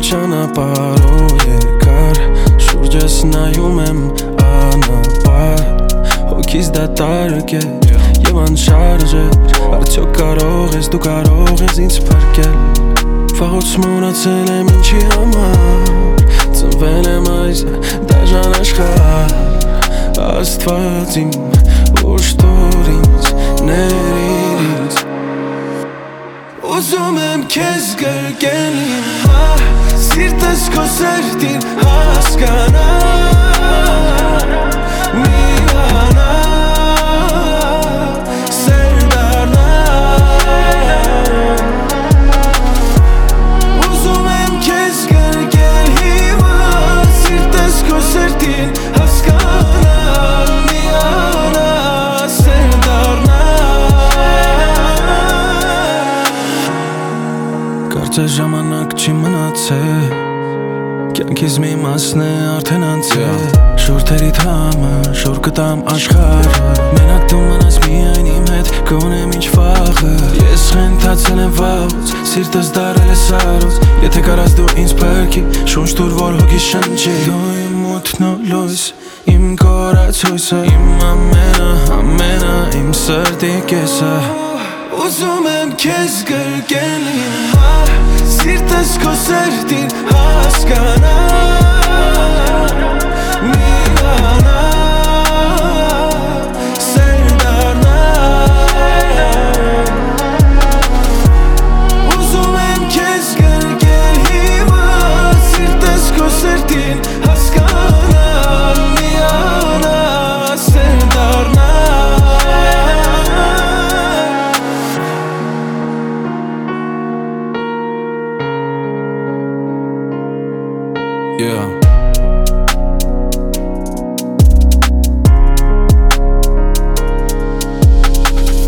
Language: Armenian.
ճանապարհով երկար շուրջս նայում եմ անապար հոգիս դատարկ է եւ անշարժ է արդյոք կարող ես դու կարող ես ինձ փրկել վաղուց մոռացել եմ ինչի համար ծնվել եմ այս դաժան աշխարհ Աստված իմ ուշտոր ինձ ներիր ինձ Ուզում եմ քեզ գրկել իմ Սիրտս քո սրտին հասկանա միանա սեր դառնա Ուզում եմ քեզ գրկել հիմա Սիրտս քո սրտին հասկանա միանա սեր դառնա Կարծես ժամանակ չի մնացել Կյանքիս մի մասն է արդեն անցել Շորթերիդ համար շոր կտամ աշխարհը Մենակ դու մնաս միայն իմ հետ կունեմ ինչ վաղը Ես խենթացել եմ վաղուց Սիրտս դարել է սարուց Եթե կարաս դու ինձ փրկի Շունչ տուր որ հոգիս շնչի Դու իմ մութն ու լույս Իմ կորացույցը Իմ ամենը Իմ սրտի կեսը Ուզում եմ քեզ գրկել հիմա Սիրտս քո սրտին հասկանա միանա սեր դառնա Ուզում եմ քեզ գրկել հիմա Սիրտս քո սրտին հասկանա միանա սեր դառնա Yeah